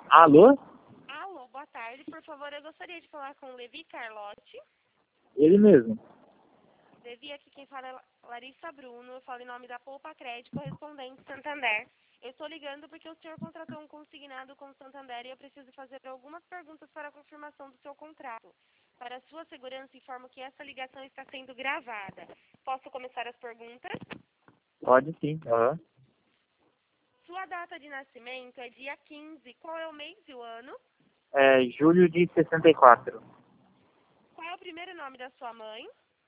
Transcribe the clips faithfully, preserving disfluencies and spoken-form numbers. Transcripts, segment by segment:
Alô? Alô, boa tarde. Por favor, eu gostaria de falar com o Levi Carlotti. Ele mesmo. Levi, aqui quem fala é Larissa Bruno. Eu falo em nome da Poupa Crédito, correspondente Santander. Eu estou ligando porque o senhor contratou um consignado com o Santander e eu preciso fazer algumas perguntas para a confirmação do seu contrato. Para sua segurança, informo que essa ligação está sendo gravada. Posso começar as perguntas? Pode sim. Aham. Sua data de nascimento é dia quinze. Qual é o mês e o ano? É julho de sessenta e quatro. Qual é o primeiro nome da sua mãe?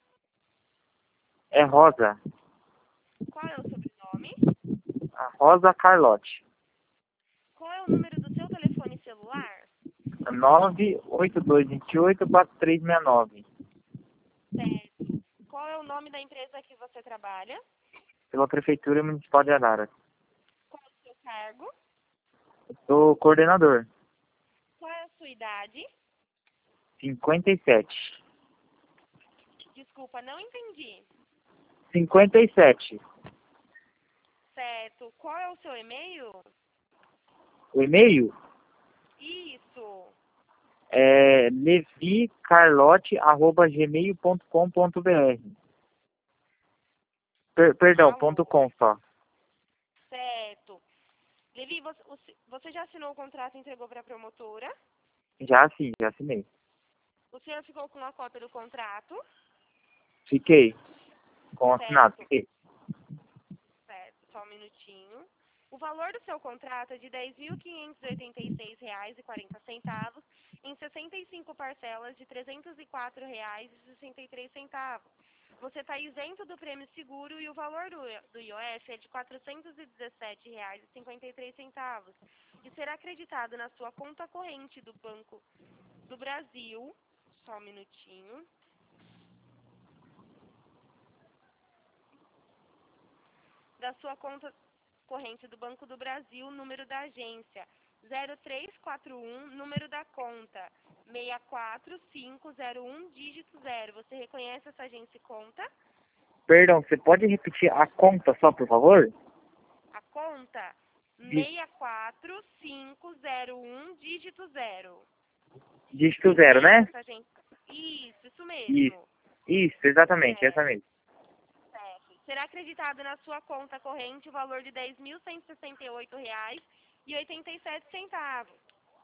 É Rosa. Qual é o sobrenome? A Rosa Carlotti. Qual é o número do seu telefone celular? nove oito dois dois oito quatro três seis nove. Certo. Qual é o nome da empresa que você trabalha? Pela Prefeitura Municipal de Araras. Qual é o seu cargo? Sou coordenador. Qual é a sua idade? cinquenta e sete. Desculpa, não entendi. cinquenta e sete. Certo. Qual é o seu e-mail? O e-mail Isso. é levicarlotti arroba gmail ponto com ponto br. Per, perdão, ponto Alô. com só. Certo. Levi, você, você já assinou o contrato e entregou para a promotora? Já sim, já assinei. O senhor ficou com a cópia do contrato? Fiquei com assinado. Certo. Fiquei. Certo, só um minutinho. O valor do seu contrato é de dez mil quinhentos e oitenta e seis reais e quarenta centavos em sessenta e cinco parcelas de trezentos e quatro reais e sessenta e três centavos. Você está isento do prêmio seguro e o valor do, do I O F é de quatrocentos e dezessete reais e cinquenta e três centavos e será acreditado na sua conta corrente do Banco do Brasil. Só um minutinho. Da sua conta corrente do Banco do Brasil, número da agência zero três quatro um, número da conta seis quatro cinco zero um, dígito zero. Você reconhece essa agência e conta? Perdão, você pode repetir a conta só, por favor? A conta Dí- seis quatro cinco zero um, dígito zero. Dígito Você zero, reconhece né? essa agência? Isso, isso Isso, mesmo. isso, exatamente, essa Certo, mesmo. certo. Será acreditado na sua conta corrente o valor de dez mil cento e sessenta e oito reais e oitenta e sete centavos.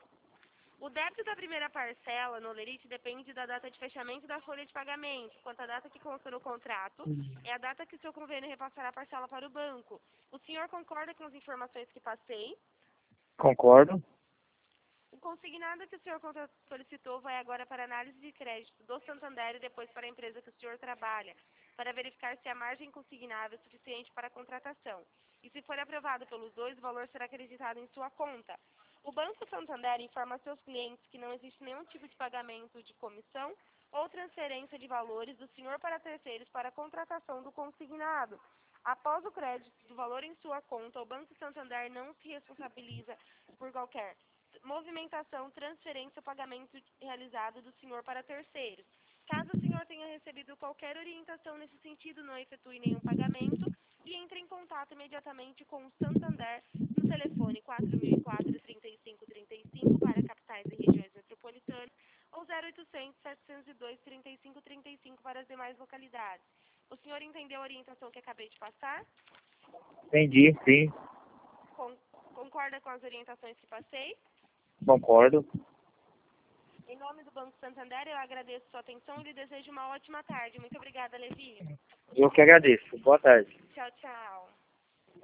O débito da primeira parcela no Olerite depende da data de fechamento da folha de pagamento, quanto à data que consta no contrato, é a data que o seu convênio repassará a parcela para o banco. O senhor concorda com as informações que passei? Concordo. O consignado que o senhor contra- solicitou vai agora para análise de crédito do Santander e depois para a empresa que o senhor trabalha, para verificar se a margem consignável é suficiente para a contratação. E se for aprovado pelos dois, o valor será acreditado em sua conta. O Banco Santander informa a seus clientes que não existe nenhum tipo de pagamento de comissão ou transferência de valores do senhor para terceiros para a contratação do consignado. Após o crédito do valor em sua conta, o Banco Santander não se responsabiliza por qualquer movimentação, transferência ou pagamento realizado do senhor para terceiros. Caso o senhor tenha recebido qualquer orientação nesse sentido, não efetue nenhum pagamento e entre em contato imediatamente com o Santander no telefone quatro mil e quatro, trinta e cinco trinta e cinco para capitais e regiões metropolitanas ou zero oitocentos, setecentos e dois, trinta e cinco trinta e cinco para as demais localidades. O senhor entendeu a orientação que acabei de passar? Entendi, sim. Con- concorda com as orientações que passei? Concordo. Em nome do Banco Santander, eu agradeço sua atenção e lhe desejo uma ótima tarde. Muito obrigada, Levi. Eu que agradeço. Boa tarde.